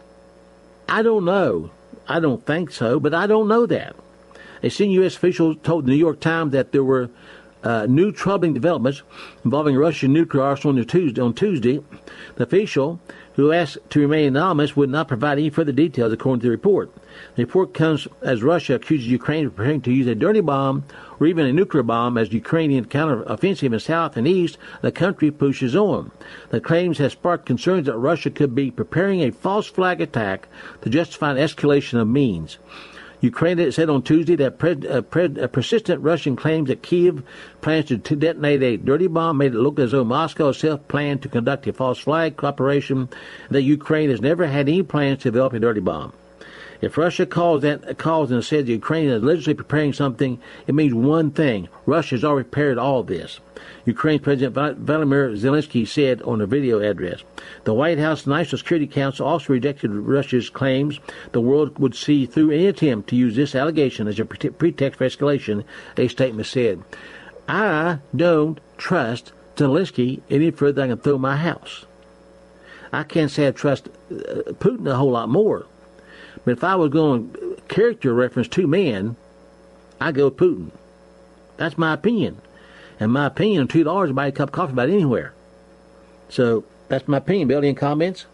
I don't know. I don't think so, but I don't know that. A senior U.S. official told the New York Times that there were new troubling developments involving Russian nuclear arsenal on Tuesday. The official, who asked to remain anonymous, would not provide any further details, according to the report. The report comes as Russia accuses Ukraine of preparing to use a dirty bomb or even a nuclear bomb as the Ukrainian counteroffensive in south and east the country pushes on. The claims have sparked concerns that Russia could be preparing a false flag attack to justify an escalation of means. Ukraine said on Tuesday that persistent Russian claims that Kyiv plans to detonate a dirty bomb made it look as though Moscow itself planned to conduct a false flag operation, that Ukraine has never had any plans to develop a dirty bomb. If Russia calls and says Ukraine is allegedly preparing something, it means one thing: Russia has already prepared all this. Ukraine's President Vladimir Zelensky said on a video address. The White House National Security Council also rejected Russia's claims the world would see through any attempt to use this allegation as a pretext for escalation, a statement said. I don't trust Zelensky any further than I can throw my house. I can't say I trust Putin a whole lot more. But if I was going to character reference two men, I go with Putin. That's my opinion. And my opinion, $2 to buy a cup of coffee about anywhere. So that's my opinion. Bill, any comments?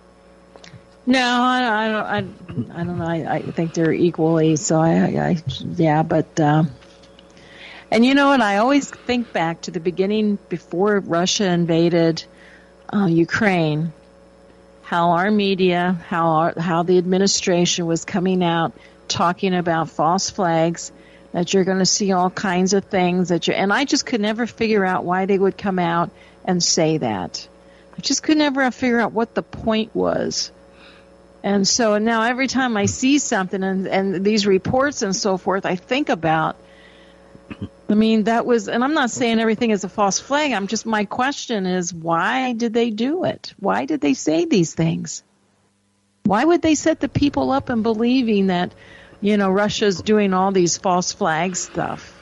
No, I don't know. I think they're equally. So yeah, but and you know what? I always think back to the beginning before Russia invaded Ukraine. How our media, how the administration was coming out talking about false flags, that you're going to see all kinds of things and I just could never figure out why they would come out and say that. I just could never figure out what the point was. And so now every time I see something and these reports and so forth, I think about, that was, and I'm not saying everything is a false flag. My question is, why did they do it? Why did they say these things? Why would they set the people up in believing that, Russia's doing all these false flag stuff?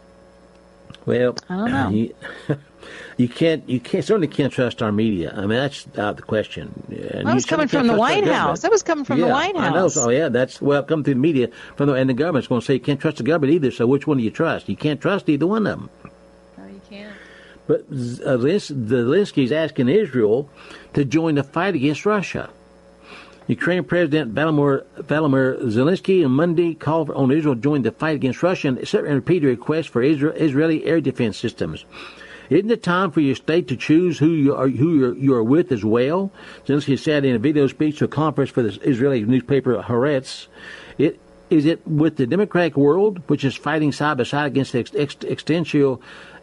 Well, I don't know. You certainly can't trust our media. That's out of the question. And that was coming from the White House. That was coming from the White House. I know. So that's coming through the media and the government's going to say you can't trust the government either. So which one do you trust? You can't trust either one of them. No, you can't. But Zelensky is asking Israel to join the fight against Russia. Ukrainian President Vladimir Zelensky on Monday called on Israel to join the fight against Russia and repeated a request for Israeli air defense systems. Isn't it time for your state to choose who you are with as well? Zelensky said in a video speech to a conference for the Israeli newspaper Haaretz. Is it with the democratic world, which is fighting side by side against the existential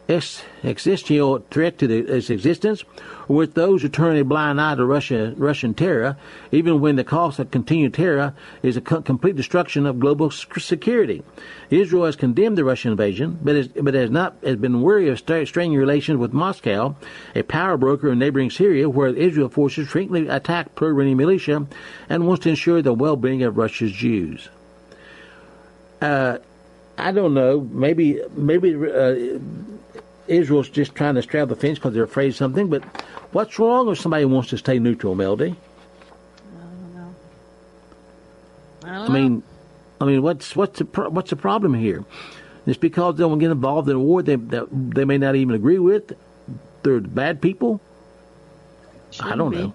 threat to its existence, or with those who turn a blind eye to Russian terror, even when the cost of continued terror is a complete destruction of global security? Israel has condemned the Russian invasion, but has been wary of straining relations with Moscow, a power broker in neighboring Syria, where Israel forces frequently attack pro-Iranian militia and wants to ensure the well-being of Russia's Jews. I don't know. Maybe Israel's just trying to straddle the fence because they're afraid of something. But what's wrong if somebody wants to stay neutral, Melody? I don't know. What's the problem here? It's because they don't get involved in a war they may not even agree with. They're bad people. I don't know.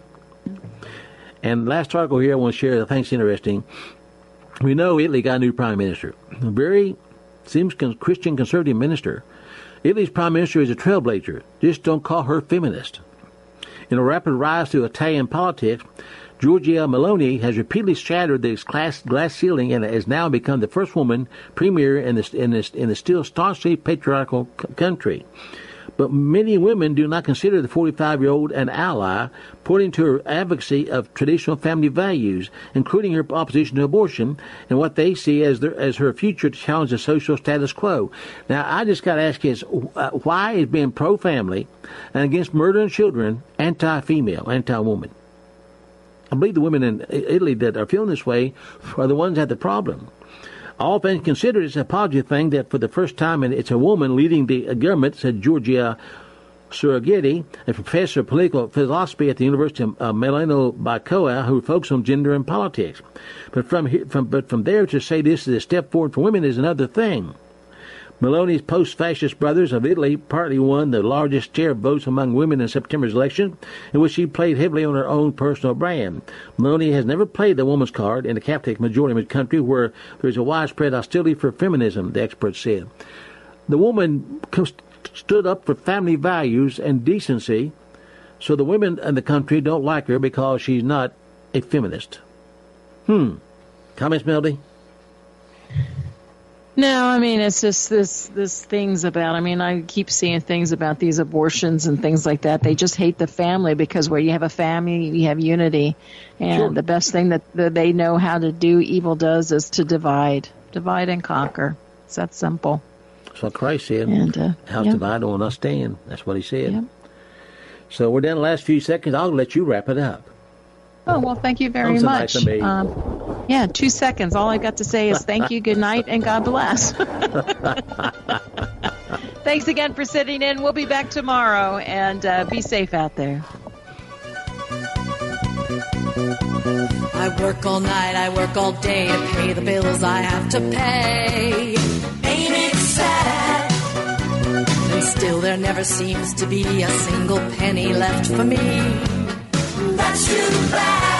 And last article here I want to share. I think it's interesting. We know Italy got a new prime minister. A very seems Christian conservative minister. Italy's prime minister is a trailblazer. Just don't call her feminist. In a rapid rise to Italian politics, Giorgia Meloni has repeatedly shattered the glass ceiling and has now become the first woman premier in the still staunchly patriarchal country. But many women do not consider the 45-year-old an ally, pointing to her advocacy of traditional family values, including her opposition to abortion, and what they see as her future to challenge the social status quo. Now, I just got to ask you, why is being pro-family and against murdering children anti-female, anti-woman? I believe the women in Italy that are feeling this way are the ones that have the problem. All things considered, it's a positive thing that for the first time it's a woman leading the government, said Giorgia Surighetti, a professor of political philosophy at the University of Milano Bicocca, who focuses on gender and politics. But from there to say this is a step forward for women is another thing. Meloni's post-fascist brothers of Italy partly won the largest share of votes among women in September's election, in which she played heavily on her own personal brand. Meloni has never played the woman's card in the Catholic majority of the country, where there is a widespread hostility for feminism, the experts said. The woman stood up for family values and decency, so the women in the country don't like her because she's not a feminist. Comments, Melody? No, I mean, it's just this things about, I mean, I keep seeing things about these abortions and things like that. They just hate the family because where you have a family, you have unity. And Sure. The best thing that they know how to do, evil does, is to divide and conquer. It's that simple. That's what Christ said. And, House divided on us stand. That's what he said. Yep. So we're down the last few seconds. I'll let you wrap it up. Oh, well, thank you very So much. nice of me. 2 seconds. All I got to say is thank you, good night, and God bless. Thanks again for sitting in. We'll be back tomorrow, and be safe out there. I work all night, I work all day to pay the bills I have to pay. Ain't it sad? And still there never seems to be a single penny left for me. That's too bad.